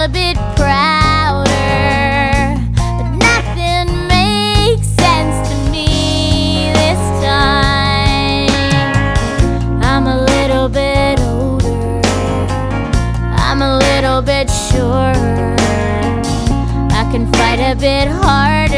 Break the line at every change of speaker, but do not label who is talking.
a bit prouder, but nothing makes sense to me this time. I'm a little bit older, I'm a little bit surer, I can fight a bit harder.